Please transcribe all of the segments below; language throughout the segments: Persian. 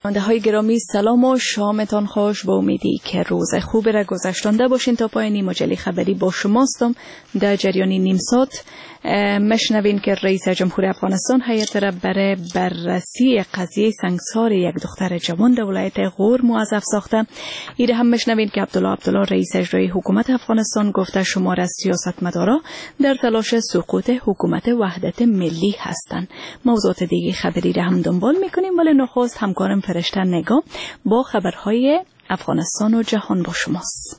های گرامی سلام و شامتان خوش. با امیدی که روز خوبی را گذشتانده باشین. تا پایانی مجله خبری با شماستم. در جریان نیم ساعت مشنوین که رئیس جمهور افغانستان هیئت را برای بررسی قضیه سنگسار یک دختر جوان در ولایت غور موظف ساخته. ایره هم مشنوین که عبدالله رئیس اجرایی حکومت افغانستان گفته شمار از سیاستمدارا در تلاش سقوط حکومت وحدت ملی هستند. موضوعات دیگه خبری را هم دنبال میکنیم، ولی نخست همکارم فرشته نگاه با خبرهای افغانستان و جهان با شماست.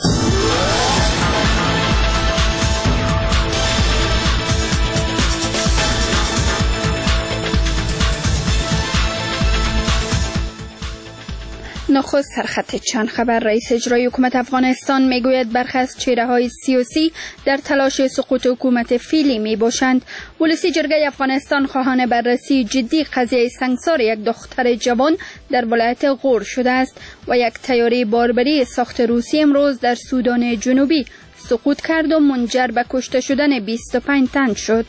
نخست سرخط چند خبر. رئیس اجرایی حکومت افغانستان میگوید برخی از چهره‌های سیاسی در تلاش سقوط حکومت فعلی میباشند. ولسی جرگه افغانستان خواهان بررسی جدی قضیه سنگسار یک دختر جوان در ولایت غور شده است و یک طیاره باربری ساخت روسی امروز در سودان جنوبی سقوط کرد و منجر به کشته شدن 25 تن شد.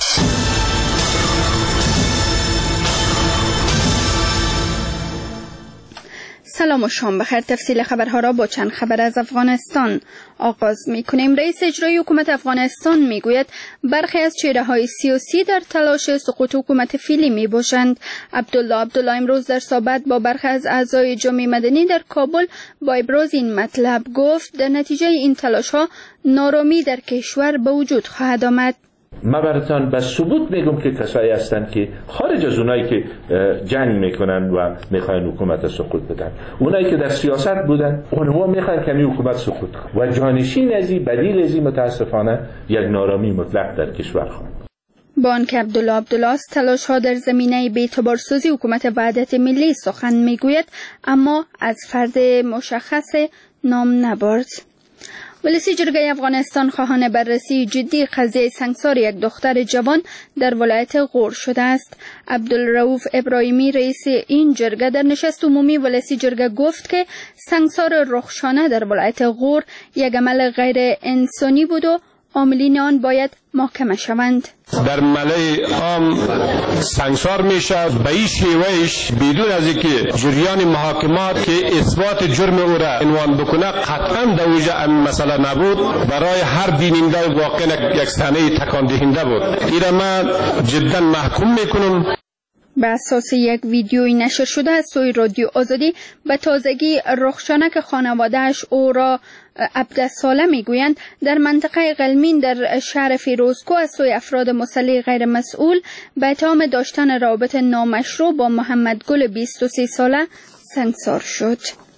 سلام و شام بخیر. تفصیل خبرها را با چند خبر از افغانستان آغاز می‌کنیم. رئیس اجرایی حکومت افغانستان میگوید برخی از چهره‌های سیاسی در تلاش سقوط حکومت فعلی میباشند. عبدالله امروز در صحبت با برخی از اعضای جامعه مدنی در کابل با ابراز این مطلب گفت در نتیجه این تلاش‌ها نارامی در کشور به وجود خواهد آمد. ما براتان به ثبوت میگم که کسایی هستند که خارج از اونایی که جنگ میکنن و میخواین حکومت سقوط بدن، اونایی که در سیاست بودن اونها میخواین که حکومت سقوط کنه و جانشین ازی بدیل ازی متاسفانه یک نارامی مطلق در کشور خواهد. با آنکه عبدالله از تلاش ها در زمینه بی‌اعتبارسازی حکومت وحدت ملی سخن میگوید، اما از فرد مشخص نام نبرد. ولسی جرگه افغانستان خواهان بررسی جدی قضیه سنگسار یک دختر جوان در ولایت غور شده است. عبدالرؤوف ابراهیمی رئیس این جرگه در نشست عمومی ولسی جرگه گفت که سنگسار رخشانه در ولایت غور یک عمل غیر انسانی بود و عاملین آن باید محاکمه شوند. در ملأ عام سنگسار میشه به این شیوهش بدون از اینکه جریان محاکمات که اثبات جرم او را عنوان بکنه، قطعا در اوجه مسئله نبود. برای هر بیننده واقعا یک صحنه تکان دهنده بود. این را من جدا محکوم میکنم. به اساس یک ویدیویی نشر شده از سوی رادیو آزادی به تازگی رخشانه که خانواده‌اش او را 17 ساله میگویند در منطقه قلمین در شهر فیروزکوه از سوی افراد مسلح غیر مسئول به اتهام داشتن رابطه نامشروع با محمد گل 23 ساله سنگسار شد.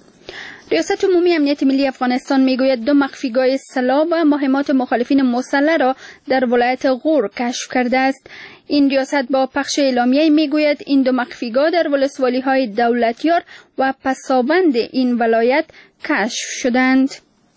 ریاست عمومی امنیت ملی افغانستان میگوید 2 مخفیگاه سلاح و مهمات مخالفین مسلح را در ولایت غور کشف کرده است. این ریاست با پخش اعلامیه میگوید این 2 مخفیگاه در ولسوالی‌های دولتیار و پسابند این ولایت کشف شدند.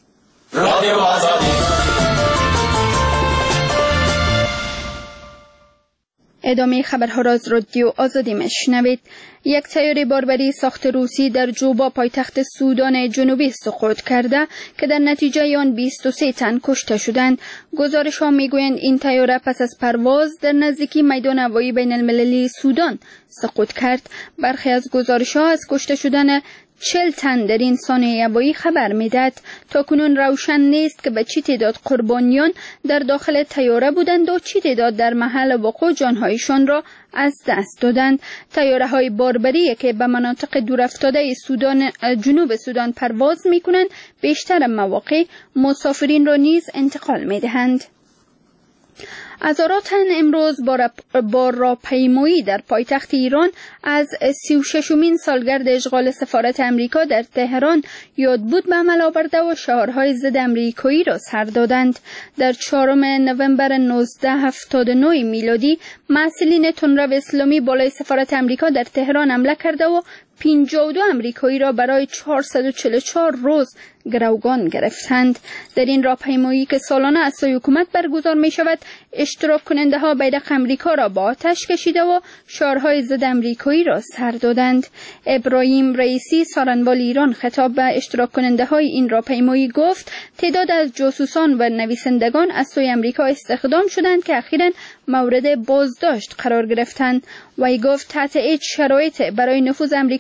ادامه خبرها را از رادیو آزادی میشنوید. یک طیاره باربری ساخت روسی در جوبا پایتخت سودان جنوبی سقوط کرده که در نتیجه آن 23 تن کشته شدند. گزارش‌ها میگویند این طیاره پس از پرواز در نزدیکی میدان هوایی بین المللی سودان سقوط کرد. برخی از گزارش‌ها از کشته شدن 40 تن در این سانحه هوایی خبر میدهد. تا کنون روشن نیست که به چه تعداد قربانیان در داخل طیاره بودند و چه تعداد در محل وقوع جانهایشان را از دست دادند. طیاره‌های باربری که به مناطق دورافتاده سودان جنوب سودان پرواز می‌کنند بیشتر مواقع مسافرین را نیز انتقال می‌دهند. هزاران تن امروز با راهپیمایی در پایتخت ایران از 36مین سالگرد اشغال سفارت امریکا در تهران یادبود به عمل آورده و شعارهای ضد امریکایی را سر دادند. در 4 نوامبر 1979 میلادی مسئولین تندرو اسلامی بالای سفارت امریکا در تهران حمله کرده و 52 امریکایی را برای 444 روز گروگان گرفتند. در این راهپیمایی که سالانه از سوی حکومت برگزار می شود، اشتراک کننده ها بیرق امریکا را با آتش کشیده و شعارهای ضد امریکایی را سر دادند. ابراهیم رئیسی سارنوال ایران خطاب به اشتراک کننده های این راهپیمایی گفت تعداد از جاسوسان و نویسندگان از سوی امریکا استخدام شدند که اخیراً مورد بازداشت قرار گرفتند. وی گفت تحت هیچ شرایط برای نفوذ امریکا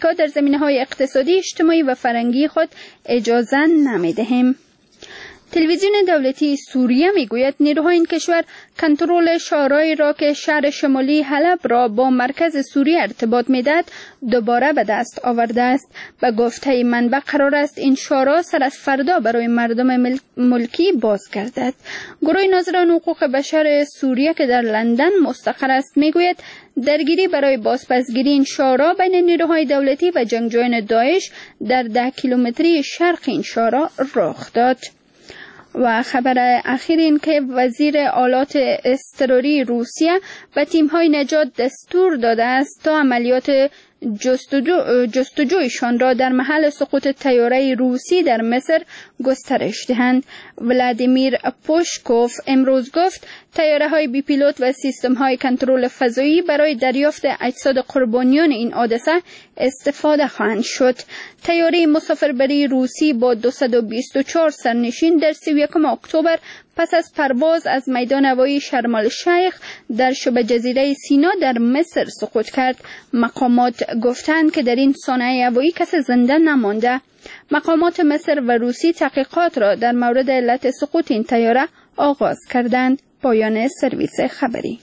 آمریکا در زمینه‌های اقتصادی، اجتماعی و فرهنگی خود اجازه نمی‌دهیم. تلویزیون دولتی سوریه میگوید نیروهای این کشور کنترل شهرهایی را که شهر شمالی حلب را با مرکز سوریه ارتباط میدهد دوباره به دست آورده است. به گفته منبع قرار است این شهرها سر از فردا برای مردم ملکی باز گردد. گروه ناظران حقوق بشر سوریه که در لندن مستقر است میگوید درگیری برای بازپسگیری این شهرها بین نیروهای دولتی و جنگجویان داعش در 10 کیلومتری شرق این شهرها رخ داد. و خبر اخیر این که وزیر آلات اضطراری روسیه به تیم‌های نجات دستور داده است تا عملیات جستجویشان را در محل سقوط طیاره روسی در مصر گسترش دهند. ولادیمیر پوشکوف امروز گفت طیاره‌های بی پیلوت و سیستم‌های کنترل فضایی برای دریافت اجساد قربانیان این حادثه استفاده خواهند شد. طیاره مسافربری روسی با 224 سرنشین در 31 اکتبر پس از پرواز از میدان هوایی شرم الشیخ در شبه جزیره سینا در مصر سقوط کرد. مقامات گفتند که در این صحنه هوایی کسی زنده نمانده. مقامات مصر و روسی تحقیقات را در مورد علت سقوط این طیاره آغاز کردند. پایان سرویس خبری.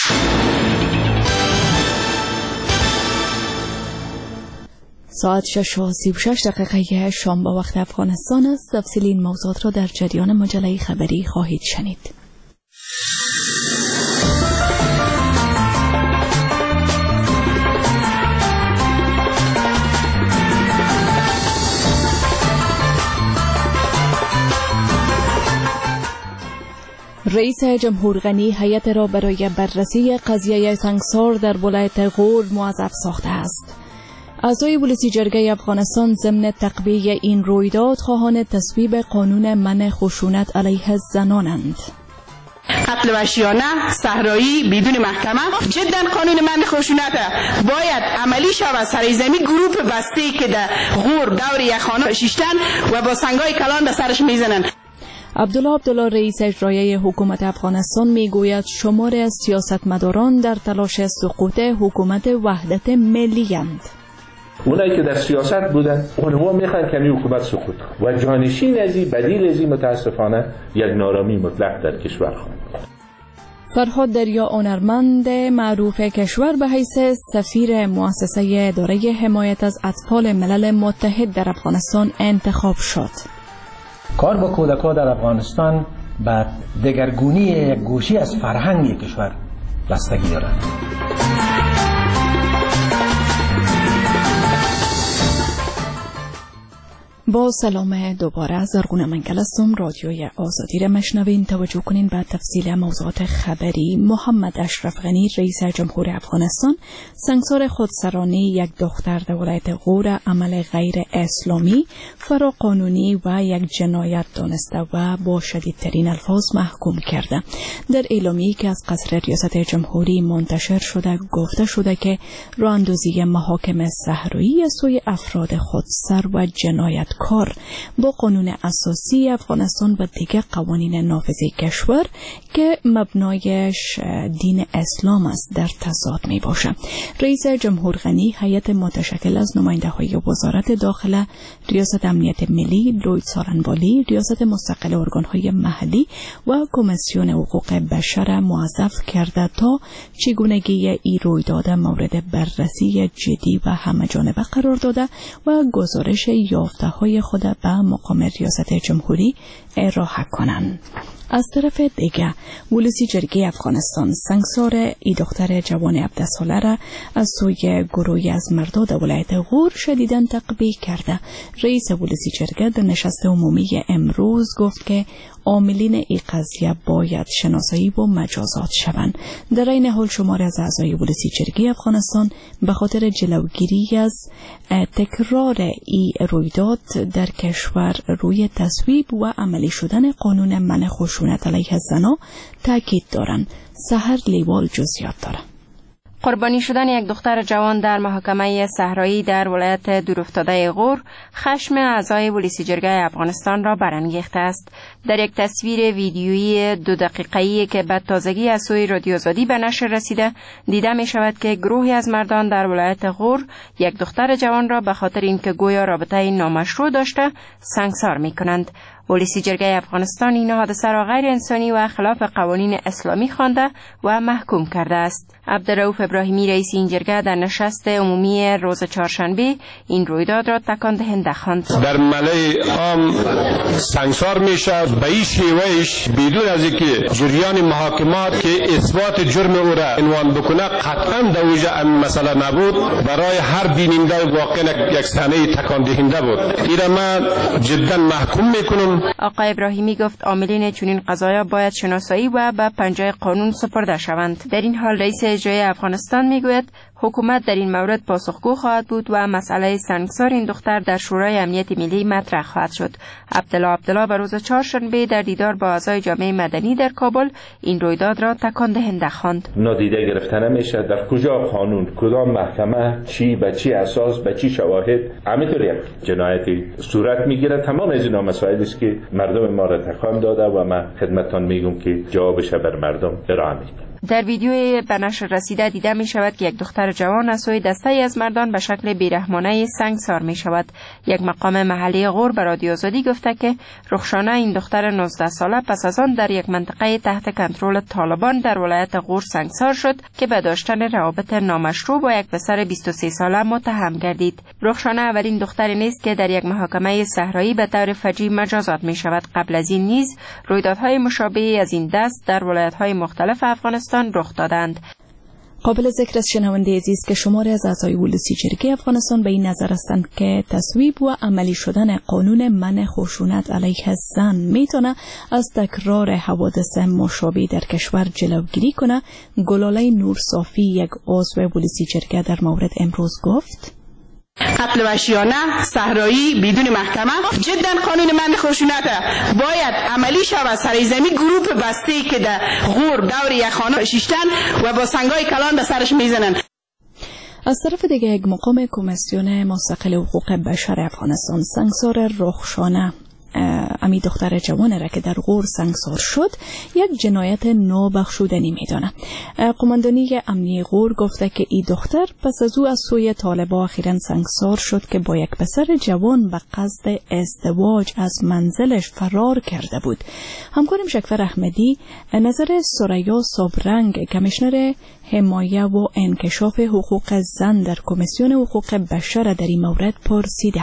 ساعت 6:36 شام با وقت افغانستان است. تفصیل این موضوعات را در جریان مجله خبری خواهید شنید. رئیس جمهور غنی هیئت را برای بررسی قضیه سنگسار در ولایت غور موظف ساخته است. اعضای ولسی جرگه افغانستان ضمن تقویه این رویداد خواهان تصویب قانون منع خشونت علیه زنانند. قتل وحشیانه صحرایی بدون محکمه جدا قانون منع خشونت باید عملی شود. سرزمین گروه بسته که در غور دور یک خانه شیشتن و با سنگای کلان به سرش میزنن. عبدالله رئیس اجرایی حکومت افغانستان میگوید شماری از سیاستمداران در تلاش سقوط حکومت وحدت ملی اند. اونایی که در سیاست بودن اونها میخوان که حکومت سقوط و جانشین ازی بدیل ازی متاسفانه یک نارامی مطلق در کشور خواهد. فرهاد دریا هنرمند معروف کشور به حیث سفیر مؤسسه اداره حمایت از اطفال ملل متحد در افغانستان انتخاب شد. کار با کودکان در افغانستان به دگرگونی یک گوشی از فرهنگ کشور بستگی دارد. با سلام دوباره از زرگونه منگل هستم. رادیوی آزادی را مشنوین. توجه کنین به تفصیل موضوعات خبری. محمد اشرف غنی رئیس جمهور افغانستان سنگسار خودسرانه یک دختر در ولایت غور عمل غیر اسلامی، فراقانونی و یک جنایت دانسته و با شدیدترین الفاظ محکوم کرده. در اعلامیه‌ای که از قصر ریاست جمهوری منتشر شده گفته شده که راه‌اندازی محاکم صحرایی از سوی افراد خودسر و جنایت کار با قانون اساسی افغانستان و دیگر قوانین نافذه کشور که مبنایش دین اسلام است در تضاد می باشد. رئیس جمهور غنی هیئت متشکل از نماینده های وزارت داخله، ریاست امنیت ملی، لوید سارنوالی، ریاست مستقل ارگان های محلی و کمیسیون حقوق بشر موظف کرده تا چگونگی این رویداد مورد بررسی جدی و همه‌جانبه قرار داده و گزارش یافته های خود به مقام ریاست جمهوری ارائه کنند. از طرف دیگر ولسی جرگه افغانستان سنگسار ای دختر جوان 17 ساله را از سوی گروهی از مرداد ولایت غور شدیداً تقبیح کرده. رئیس ولسی جرگه در نشست عمومی امروز گفت که عاملین این قضیه باید شناسایی و مجازات شوند. در این حال شماری از اعضای ولسی جرگه افغانستان به خاطر جلوگیری از تکرار این رویداد در کشور روی تصویب و عملی شدن قانون منع خشونت علیه زنان تاکید دارند. سحر لیوال جزئیات دارد. قربانی شدن یک دختر جوان در محکمه صحرایی در ولایت دورافتاده غور خشم اعضای پلیس جرگه افغانستان را برانگیخته است. در یک تصویر ویدیویی 2 دقیقه‌ای که به تازگی از سوی رادیو آزادی به نشر رسیده، دیده می شود که گروهی از مردان در ولایت غور یک دختر جوان را به خاطر اینکه گویا رابطه نامشروع داشته سنگسار می کنند. پلیس جرگه افغانستان این حادثه را غیر انسانی و خلاف قوانین اسلامی خوانده و محکوم کرده است. عبدالرؤوف ابراهیمی رئیس این جرگه در نشست عمومی روز چهارشنبه این رویداد را تکان دهنده خواند. در ملأ عام سنگسار میشه به این شیوهش بدون از اینکه جریان محاکمات که اثبات جرم او را عنوان بکنه قطعا در اوجه مسئله نبود. برای هر بیننده واقعا یک صحنه تکان دهنده بود. این من جدا محکوم میکنم. آقای ابراهیمی گفت عاملین چنین قضایا باید شناسایی و به پنجه قانون سپرده شوند. در این حال رئیس اجرایی افغانستان میگوید حکومت در این مورد پاسخگو خواهد بود و مسئله سنگسار این دختر در شورای امنیت ملی مطرح خواهد شد. عبدالله به روز چهارشنبه در دیدار با اعضای جامعه مدنی در کابل این رویداد را تکان دهنده خواند. نادیده گرفته نمیشه در کجا قانون، کدام محکمه، چی به چی اساس، به چی شواهد همینطور یک جنایتی صورت میگیره. تمام از اینا مسائلی است که مردم ما را تکان داده و من خدمتتان میگم که جوابش بر مردم ارائه میدم. در ویدیوی به نشر رسیده دیده می شود که یک دختر جوان از سوی دسته‌ای از مردان به شکل بیرحمانه سنگسار می شود. یک مقام محلی غور به رادیو آزادی گفته که رخشانه این دختر 19 ساله پس از آن در یک منطقه تحت کنترل طالبان در ولایت غور سنگسار شد که به داشتن روابط نامشروع با یک پسر 23 ساله متهم گردید. رخشانه اولین دختری نیست که در یک محکمه صحرایی به طور فجیع مجازات می شود. قبل از این نیز رویدادهای مشابهی از این دست در ولایت‌های مختلف افغانستان رخ دادند. قابل ذکر است شنونده عزیز که شماری از اعضای پلیس جرگه افغانستان به این نظر هستند که تصویب و عملی شدن قانون منع خشونت علیه زن میتونه از تکرار حوادث مشابه در کشور جلوگیری کنه. گلاله نورصافی یک عضو پلیس جرگه در مورد امروز گفت: قتل وحشیانه صحرایی بدون محکمه جدا قانون منع خشونت باید عملی شود. سرزمین گروه بسته که در غور دور یک خانه شیشتن و با سنگای کلان به سرش میزنن. از طرف دیگه یک مقام کمیسیون مستقل حقوق بشر افغانستان سنگسار رخشانه امی دختر جوان را که در غور سنگسار شد یک جنایت نابخشودنی میدانه. قماندانی امنیه غور گفته که این دختر پس از او از سوی طالبا اخیراً سنگسار شد که با یک پسر جوان به قصد ازدواج از منزلش فرار کرده بود. همکارم شکفر احمدی نظر سریا صابرنگ کمیشنر حمایه و انکشاف حقوق زن در کمیسیون حقوق بشر در این مورد پرسیده.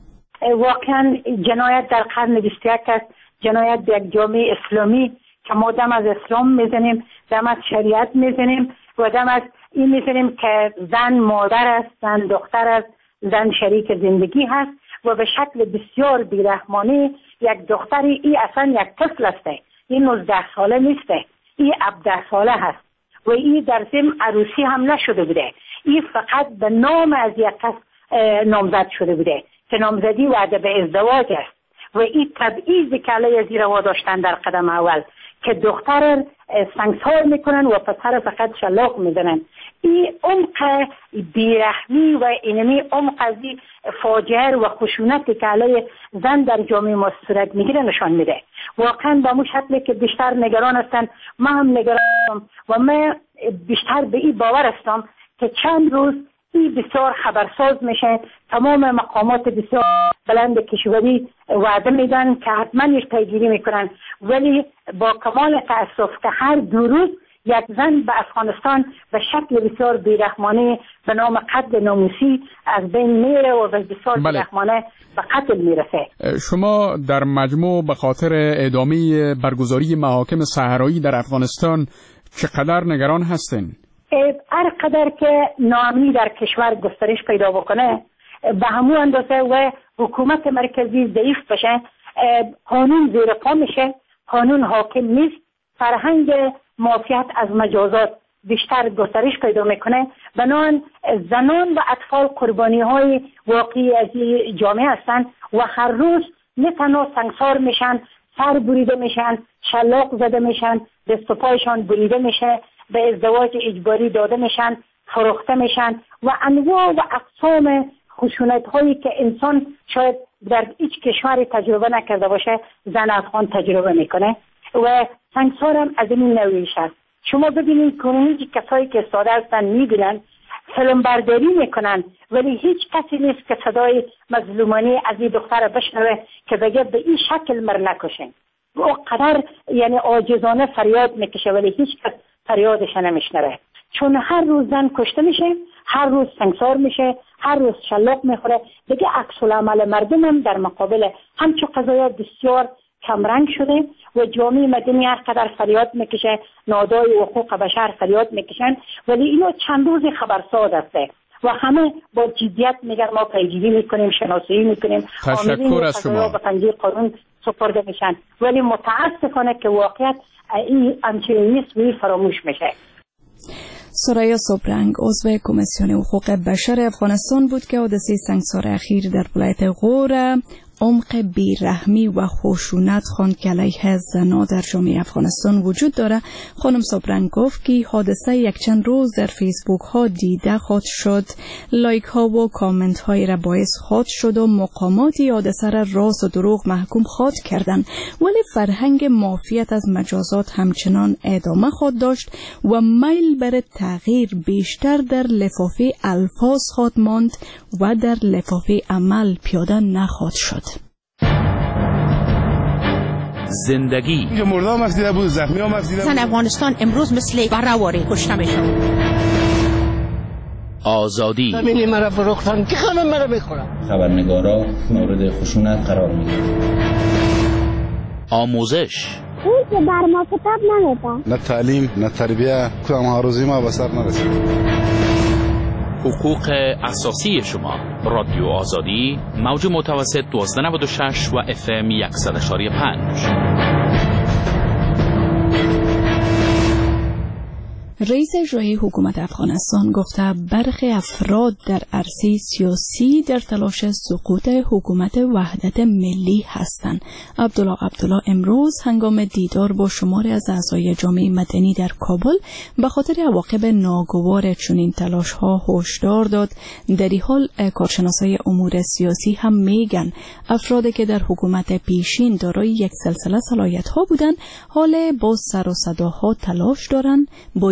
واقعا جنایت در قرن 21 است. جنایت به یک جامعه اسلامی که ما دم از اسلام میزنیم، دم از شریعت میزنیم و دم از این میزنیم که زن مادر است، زن دختر است، زن شریک زندگی هست و به شکل بسیار بیرحمانه یک دختری، این اصلا یک طفل است، این 19 ساله نیست، این 17 ساله هست و این در ضمن عروسی هم نشده بوده. این فقط به نام از یک کس نامزد شده بوده که نامزدی وعده به ازدواج است و این تبعیضی که علیه زیر روا داشتن در قدم اول که دختر سنگسار میکنن و پسر فقط شلاق میزنن. این عمق بیرحمی و اینمی عمق از فاجعه و خشونتی که علیه زن در جامعه ما صورت میگیره نشان میده. واقعا با مو شکلی که بیشتر نگران هستن، ما هم نگران هستم و من بیشتر به این باور هستم که چند روز این بسیار خبرساز میشه. تمام مقامات بسیار بلند کشوری وعده میدن که حتما یک پیگیری میکنن، ولی با کمال تأسف که هر 2 روز یک زن به افغانستان به شکل بسیار بیرحمانه به نام قتل ناموسی از بین میره و بسیار بیرحمانه به قتل میرسه. شما در مجموع به خاطر ادامه برگزاری محاکم صحرایی در افغانستان چقدر نگران هستین؟ هر قدر که ناامنی در کشور گسترش پیدا بکنه به همون اندازه و حکومت مرکزی ضعیف بشه، قانون زیر پا میشه، قانون حاکم نیست، فرهنگ معافیت از مجازات بیشتر گسترش پیدا میکنه. بنابراین زنان و اطفال قربانی های واقعی از جامعه هستند و هر روز نه تنها سنگسار میشن، سر بریده میشن، شلاق زده میشن، دست و پایشان بریده میشه، به ازدواج اجباری داده میشن فروخته میشن و انواع و اقسام خشونت هایی که انسان شاید در هیچ کشوری تجربه نکرده باشه زن افغان تجربه میکنه و سنگسار هم از این نوعیش است. شما ببینید کنونی کسایی که ساده هستن میبینن فیلم برداری میکنن ولی هیچ کسی نیست که صدای مظلومانه از این دختر بشنوه که بگه به این شکل مر نکشین. او قدر یعنی عاجزانه فریاد میکشه ولی هیچ کس فریادش نمیشنوه، چون هر روز زن کشته میشه، هر روز سنگسار میشه، هر روز شلاق میخوره. دیگه عکس العمل مردم هم در مقابل همچون قضايا بسیار کمرنگ شده و جامعه مدنی هر قدر فریاد میکشه، نهادهای حقوق بشر فریاد میکشن ولی اینو چند روز خبرساز است و همه با جدیت میگن ما پیگیری میکنیم، شناسایی میکنیم، تشکر از شما. به پنجه قانون سپرده میشن ولی متاسفانه که واقعیت این همچنین نیست و فراموش میشه. سریا صبرنگ عضو کمیسیون حقوق بشر افغانستان بود که حادثه سنگسار اخیر در ولایت غور عمق بیرحمی و خشونت خواند که علیه زنان در جامعه افغانستان وجود داره. خانم صبرنگ گفت که حادثه یک چند روز در فیسبوک ها دیده خواهد شد، لایک ها و کامنت های را باعث خواهد شد و مقاماتی حادثه را راست و دروغ محکوم خواهد کردند، ولی فرهنگ معافیت از مجازات همچنان ادامه خواهد داشت و میل بر تغییر بیشتر در لفافه الفاظ خواهد ماند و در لفافه عمل پیاده نخواهد شد. زندگی مردم مفدیده بود، زخمی ها مفدیده بود. زن افغانستان امروز مثل برهواری کشته میشن. آزادی همینی مرا فروختن که خانم مرا بخورم. خبرنگارا مورد خشونت قرار میگیرن. آموزش اون که بر ما کتاب نمیده، نه تعلیم نه تربیه، کدام آرزوی ما به سر نرسید. حقوق اساسی شما. رادیو آزادی موج متوسط 1296 و FM 100.5. رئیس اجرایی حکومت افغانستان گفته برخی افراد در عرصه سیاسی در تلاش سقوط حکومت وحدت ملی هستند. عبدالله امروز هنگام دیدار با شماری از اعضای جامعه مدنی در کابل به خاطر عواقب ناگوار چنین تلاش‌ها هشدار داد. در این حال کارشناسای امور سیاسی هم میگن افرادی که در حکومت پیشین دارای یک سلسله صلاحیت‌ها بودند حال با سر و صداها تلاش دارند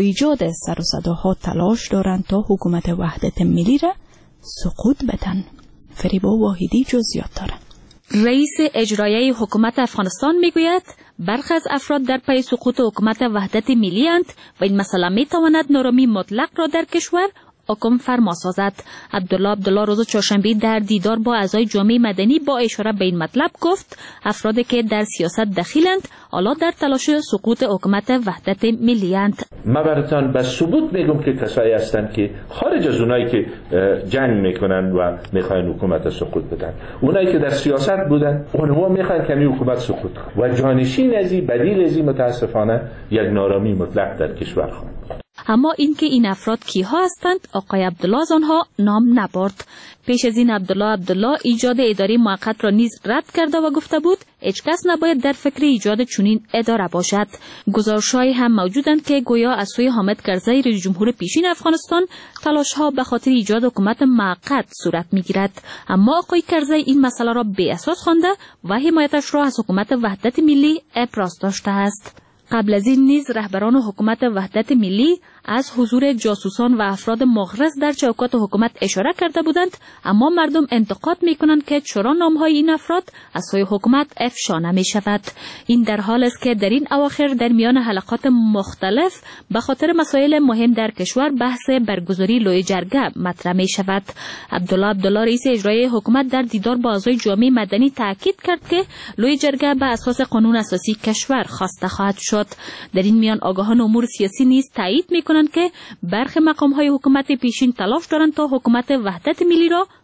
تا حکومت وحدت ملی را سقوط بدن. فریبا واحدی جزئیات داره. رئیس اجرایی حکومت افغانستان میگوید برخی از افراد در پی سقوط حکومت وحدت ملی اند و این مسئله میتواند نارامی مطلق را در کشور حکم فرما سازد. عبدالله روز چهارشنبه در دیدار با اعضای جامعه مدنی با اشاره به این مطلب گفت افرادی که در سیاست دخیلند حالا در تلاش سقوط حکومت وحدت ملی اند. من براتون به ثبوت میگم که کسایی هستند که خارج از اونایی که جنگ میکنن و میخواین حکومت سقوط بدن، اونایی که در سیاست بودن اونها میخواین که حکومت سقوط کنه و جانشین ازی بدیل ازی متاسفانه یک نارامی مطلق در کشور خواهد. اما اینکه این افراد کیها هستند آقای عبدالله از آنها نام نبرد. پیش از این عبدالله ایجاد اداره موقت را نیز رد کرده و گفته بود هیچ کس نباید در فکر ایجاد چنین اداره باشد. گزارش‌هایی هم موجودند که گویا از سوی حامد کرزی رئیس جمهور پیشین افغانستان تلاش‌ها به خاطر ایجاد حکومت موقت صورت می‌گیرد، اما آقای کرزی این مسئله را بی اساس خوانده و حمایتش را از حکومت وحدت ملی ابراز داشته است. قبل از این نیز رهبران حکومت وحدت ملی از حضور جاسوسان و افراد مغرض در چوکات حکومت اشاره کرده بودند، اما مردم انتقاد می‌کنند که چرا نام‌های این افراد از سوی حکومت افشا نمی‌شود. این در حال است که در این اواخر در میان حلقات مختلف به خاطر مسائل مهم در کشور بحث برگزاری لوی جرگه مطرح می‌شود. عبدالله رئیس اجرایی حکومت در دیدار با اعضای جامعه مدنی تاکید کرد که لوی جرگه به اساس قانون اساسی کشور خواسته خواهد شد. در این میان آگاهان امور سیاسی نیز تایید می‌کنند که برخی مقام‌های حکومت پیشین تلاش دارند تا حکومت وحدت ملی را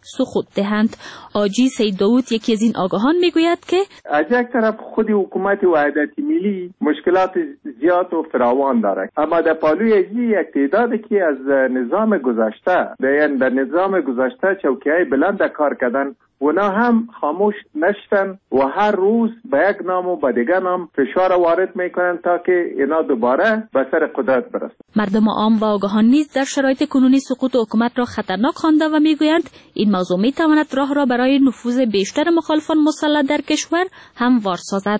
سقوط دهند. آجی سید داود یکی از این آگاهان میگوید که از یک طرف خود حکومت وحدت ملی مشکلات زیاد و فراوان دارد، اما در پالوی یک تعدادی که از نظام گذشته در نظام گذشته چوکی‌های بلند کار کردن، اونا هم خاموش نشتن و هر روز به یک نام و به دیگر نام فشار وارد میکنن تا که اینا دوباره به سر قدرت برسن. مردم عام و آگاهان نیز در شرایط کنونی سقوط حکومت را خطرناک خوانده و میگویند این موضوع میتواند راه را برای نفوذ بیشتر مخالفان مسلط در کشور هموار سازد.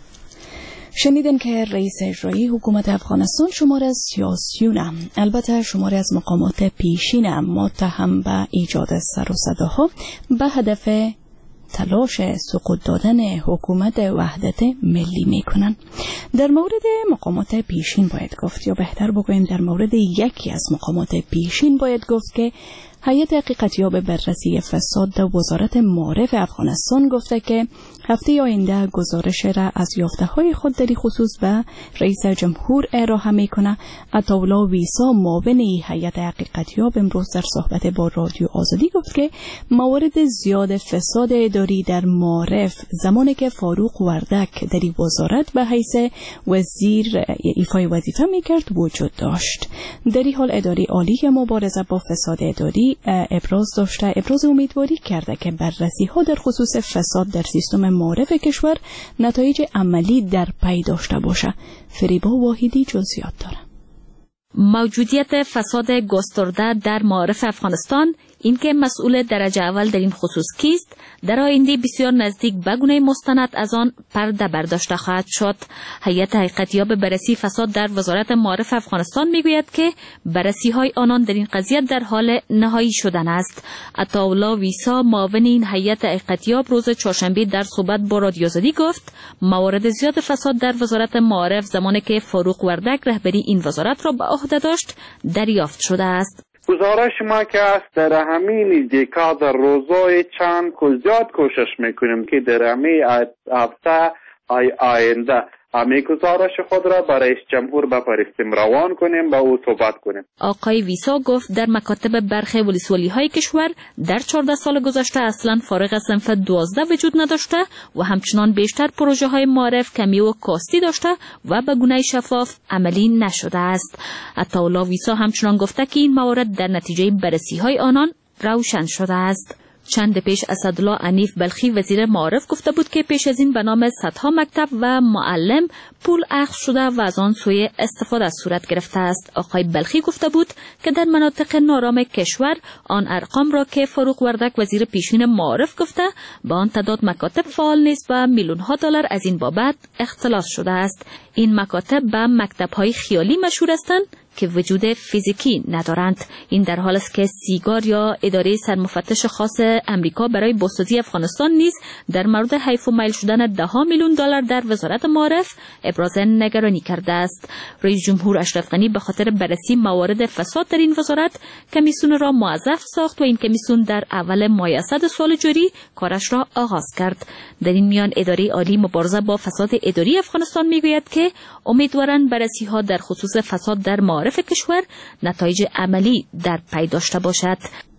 شنیدن که رئیس اجرایی حکومت افغانستان شمار از سیاسیون، البته شمار از مقامات پیشین متهم به ایجاد سر و صداها به هدف تلاش سقوط دادن حکومت وحدت ملی میکنن. در مورد مقامات پیشین باید گفت، یا بهتر بگوییم در مورد یکی از مقامات پیشین باید گفت که هیئت حقیقتیاب بررسی فساد در وزارت معارف افغانستان گفته که هفته آینده گزارش را از یافته‌های خود در خصوص به رئیس جمهور ارائه میکنه. عطاالله ویسا معاون هیئت حقیقتیاب امروز در صحبت با رادیو آزادی گفت که موارد زیاد فساد اداری در معارف زمانی که فاروق وردک در وزارت به حیث وزیر ایفای وظیفه میکرد وجود داشت. در این حال اداره عالی مبارزه با فساد اداری ابراز امیدواری کرده که بررسی ها در خصوص فساد در سیستم معارف کشور نتایج عملی در پی داشته باشه. فریبا واحدی جزئیات داره. موجودیت فساد گسترده در معارف افغانستان، اینکه مسئول درجه اول در این خصوص کیست، در آینده بسیار نزدیک به گونه مستند از آن پرده برداشته خواهد شد. هیئت حقیقتیاب بررسی فساد در وزارت معارف افغانستان میگوید که بررسی های آنان در این قضیه در حال نهایی شدن است. عطاالله ویسا معاون این هیئت حقیقتیاب روز چهارشنبه در صحبت با رادیو آزادی گفت موارد زیاد فساد در وزارت معارف زمانی که فاروق وردک رهبری این وزارت را به عهده داشت دریافت شده است. گزارش ما که است در همین دیکا در روزای چند زیاد کوشش میکنیم که در همین هفته آینده همین گزارش خود را برای رئیس جمهور بفرستیم، روان کنیم، با او صحبت کنیم. آقای ویسا گفت در مکاتب برخی ولسوالی های کشور در 14 سال گذشته اصلا فارغ از صنف 12 وجود نداشته و همچنان بیشتر پروژه های معارف کمی و کاستی داشته و به گونه شفاف عملی نشده است. عطاالله ویسا همچنان گفته که این موارد در نتیجه بررسی های آنان روشن شده است. چند پیش اسدالله عنیف بلخی وزیر معارف گفته بود که پیش از این به نام صدها مکتب و معلم پول اخذ شده و از آن سوی استفاده صورت گرفته است. آقای بلخی گفته بود که در مناطق نارام کشور آن ارقام را که فاروق وردک وزیر پیشین معارف گفته با آن تعداد مکاتب فعال نیست و میلیون ها دلار از این بابت اختلاس شده است. این مکاتب به مکتب های خیالی مشهور هستند که وجود فیزیکی ندارند. این در حال است که سیگار یا اداره سرمفتش خاص امریکا برای بازسازی افغانستان نیز در مورد حیف و میل شدن 10 میلیون دلار در وزارت معارف ابراز نگرانی کرده است. رئیس جمهور اشرف غنی به خاطر بررسی موارد فساد در این وزارت کمیسیون را موظف ساخت و این کمیسیون در اول ماه اسد سال جاری کارش را آغاز کرد. در این میان اداره عالی مبارزه با فساد اداری افغانستان میگوید که امیدوارند بررسی ها در خصوص فساد در معارف کشور نتایج عملی در پی داشته باشد.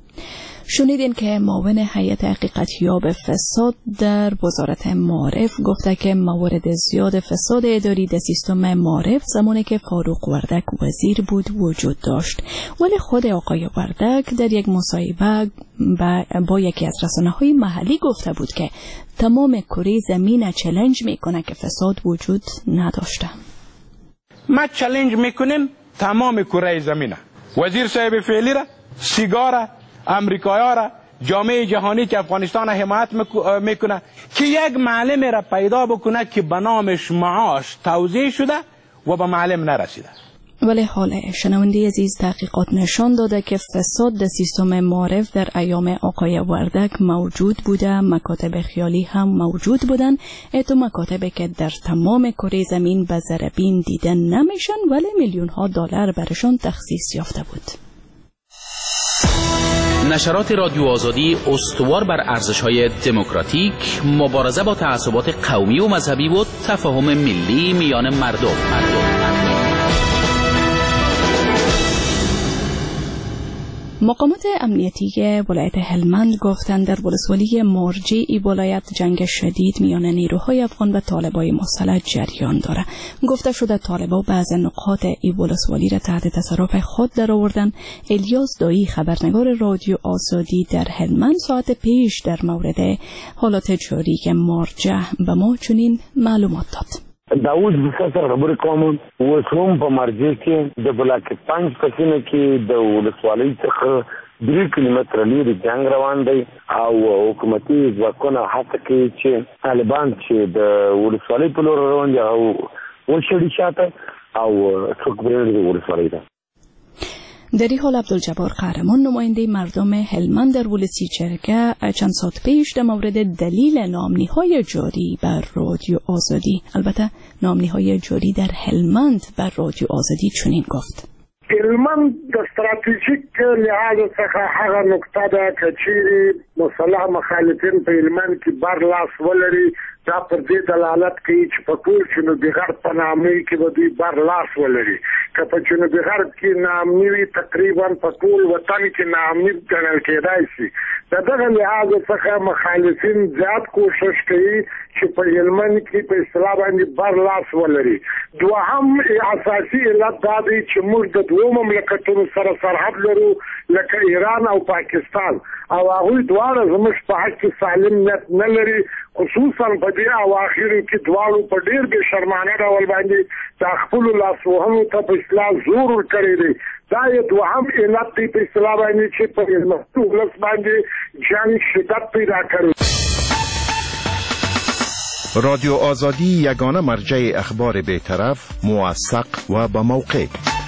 شنیدین که معاون هیئت حقیقتیاب فساد در وزارت معارف گفته که موارد زیاد فساد اداری در سیستم معارف زمانی که فاروق وردک وزیر بود وجود داشت، ولی خود آقای وردک در یک مصاحبه با یکی از رسانه‌های محلی گفته بود که تمام کره زمین چالش میکنه که فساد وجود نداشته. ما چالش میکنیم تمام کره زمینه، وزیر صاحب فعلی را، سیگار، امریکایی‌ها را، جامعه جهانی که افغانستان را حمایت میکنه که یک معلم را پیدا بکنه که به نامش معاش توزیع شده و به معلم نرسیده. ولی حال شنونده عزیز تحقیقات نشان داده که فساد در سیستم معارف در ایام آقای وردک موجود بوده، مکاتب خیالی هم موجود بودن، اتو مکاتبی که در تمام کره زمین به ضربین دیدن نمیشن ولی میلیون ها دلار برشان تخصیص یافته بود. نشرات رادیو آزادی استوار بر ارزش‌های دموکراتیک، مبارزه با تعصبات قومی و مذهبی و تفاهم ملی میان مردم. مقامات امنیتی ولایت هلمند گفتند در ولسوالی مارجه ای ولایت جنگ شدید میان نیروهای افغان و طالبای مسلح جریان داره. گفته شده طالبا بعض نقاط ای ولسوالی را تحت تصرف خود درآوردن. الیاس دایی خبرنگار رادیو آزادی در هلمند ساعت پیش در مورد حالات جاری مارجه به ما چنین معلومات داد. داود بسر خبر کوم وسوم په مرجه کې د بلاک 5 پسینه کې د ولسوالۍ څخه 3 کیلومتر لري جنگ روان دی او حکومتي ځواکونه هڅه کوي چې طالبان چې د ولسوالۍ په لور روان دي او وشړي شاته او څوک بیرته ولسوالۍ ته. در این حال عبدالجبار قهرمان نماینده مردم هلمند در ولسی جرگه چند ساعت پیش در مورد دلیل نامنی‌های جاری بر رادیو آزادی، البته نامنی‌های جاری در هلمند بر رادیو آزادی چنین گفت: هلمند د استراتیژیک لحاظ څخه هغه نقطه ده چې چیرې مسلح مخالفین په هلمند کې بر لاس ولري، دا پر دې دلالت کوي چې په ټول جنوبي غرب په نامنۍ کې به دوی بر لاس ولري. که په جنوبي غرب کې نامني وي تقریبا په ټول وطن کې نامني ګڼل کېدای شي. د دغه لحاظ څخه مخالفین زیات کوشش کوي چې په هلمند کې په اصطلاح باندې بر لاس ولري. دوهم اساسي علت دا دی چې موږ د دوو مملکتونو سره سرحد لرو لکه ایران او پاکستان، او هغوی دواړه زموږ په حق کې سالم نیت نه لري، خصوصا په دې اواخرو کې دواړو په ډېر بې شرمانه ډول باندې د خپلو لاسوهنو ته په اصطلاح زور ورکړی دی. دا یې دوهم علت دی په اصطلاح باندې چې په هلمند ولس باندې جنګ شدت پیدا کړی. رادیو آزادی یگانه مرجع اخبار بی‌طرف، موثق و با موقع.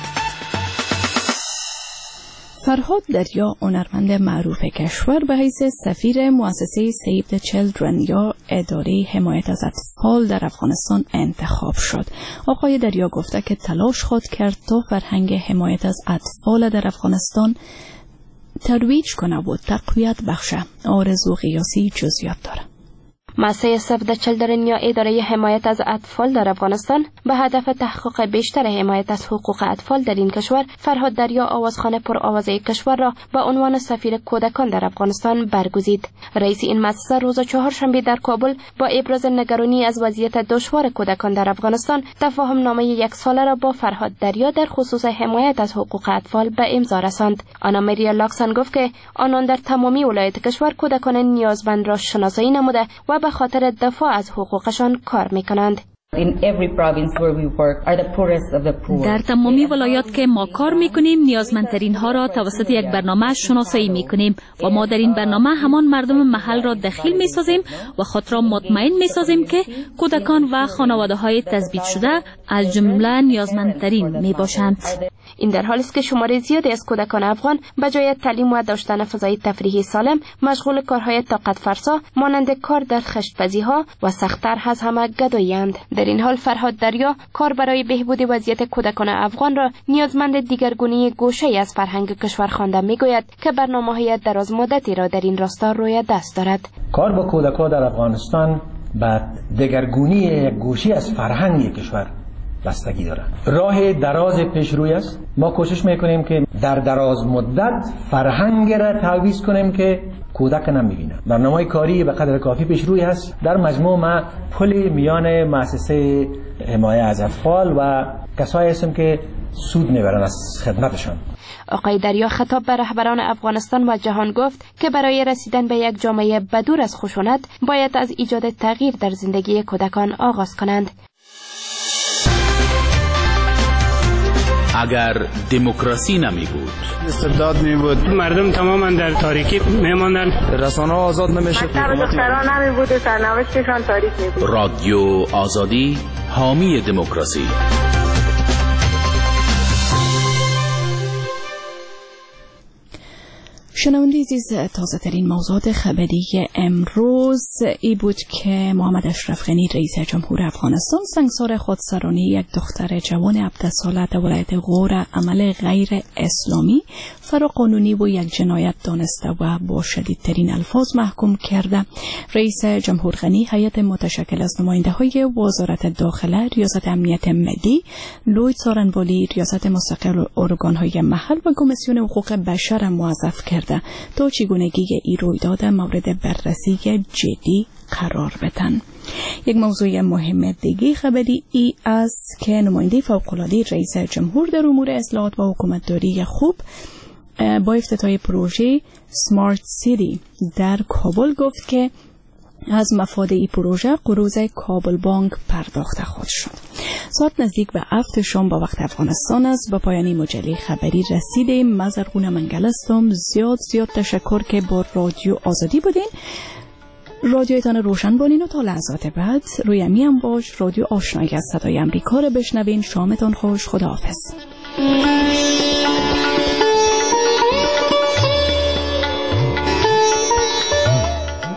فرهاد دریا، هنرمند معروف کشور، به حیث سفیر مؤسسه سیو د چیلدرن یا اداره حمایت از اطفال در افغانستان انتخاب شد. آقای دریا گفته که تلاش خود کرد تا فرهنگ حمایت از اطفال در افغانستان ترویج کنه و تقویت بخشه. آرزو قیاسی جزئیات داره. مؤسسه سیو د چیلدرن یا اداره حمایت از اطفال در افغانستان به هدف تحقق بیشتر حمایت از حقوق اطفال در این کشور، فرهاد دریا آوازخوان پرآوازه کشور را به عنوان سفیر کودکان در افغانستان برگزید. رئیس این مؤسسه روز چهارشنبه در کابل با ابراز نگرانی از وضعیت دشوار کودکان در افغانستان تفاهم نامه 1 ساله را با فرهاد دریا در خصوص حمایت از حقوق اطفال به امضا رساند. آنا مریا لاکسن گفت که آنان در تمامی ولایت کشور کودکان نیازمند را شناسایی نموده و به خاطر دفاع از حقوقشان کار میکنند. در تمامی ولایات که ما کار میکنیم نیازمندترین ها را توسط یک برنامه شناسایی میکنیم و ما در این برنامه همان مردم محل را دخیل میسازیم و خود را مطمئن میسازیم که کودکان و خانواده های تثبیت شده از جمله نیازمندترین میباشند. این در حالی است که شمار زیادی از کودکان افغان به جای تعلیم و داشتن فضای تفریحی سالم مشغول کارهای طاقت فرسا مانند کار در خشت‌پزی‌ها و سخت‌تر از همه گدایی‌اند. در این حال فرهاد دریا کار برای بهبود وضعیت کودکان افغان را نیازمند دیگرگونی گوشه‌ای از فرهنگ کشور خوانده می‌گوید که برنامه‌های درازمدتی را در این راستا روی دست دارد. کار با کودکان در افغانستان به دیگرگونی یک گوشه از فرهنگ کشور بستگی داره. راه دراز پیش روی است. ما کوشش میکنیم که در دراز مدت فرهنگ را تعویض کنیم که کودک نمیبینه. برنامه کاری به قدر کافی پیش روی است. در مجموع ما پل میان مؤسسه حمایت از اطفال و کسایی هستیم که سود میبرن از خدمتشان. آقای دریا خطاب به رهبران افغانستان و جهان گفت که برای رسیدن به یک جامعه بدور از خشونت باید از ایجاد تغییر در زندگی کودکان آغاز کنند. اگر دموکراسی نمی بود، استبداد می بود، مردم تماما در تاریکی می ماندن، رسانه آزاد نمیشد، دختران نمی بود و سرنوشتشان تاریک می بود. رادیو آزادی حامی دموکراسی. شنونده عزیز، تازه ترین موضوعات خبری امروز ای بود که محمد اشرف غنی رئیس جمهور افغانستان سنگسار خودسرانی یک دختر جوان 17 ساله در ولایت غور عمل غیر اسلامی فراقانونی و یک جنایت دانسته و با شدیدترین الفاظ محکوم کرده. رئیس جمهور غنی هیئت متشکل از نماینده‌های وزارت داخله، ریاست امنیت ملی، لوی څارنوالي، ریاست مستقل ارگان‌های محل و کمیسیون حقوق بشر موظف کرده تا چگونگی این رویداد مورد بررسی جدی قرار بدن. یک موضوع مهم دیگه خبری ای است که نماینده فوق‌العاده رئیس جمهور در امور اصلاحات و حکومتداری خوب با افتتاح پروژه سمارت سیتی در کابل گفت که از مفاد این پروژه قروض کابل بانک پرداخته خواهد شد. ساعت نزدیک به 7 شام با وقت افغانستان است. به پایانی مجله خبری رسیدیم. مزرگون منگل هستم. زیاد تشکر که با رادیو آزادی بودین. رادیویتان روشن بانین و تا لحظات بعد روی امی امواج رادیو آشنایی از صدای امریکا را بشنوین. شامتان خوش. خداحافظ.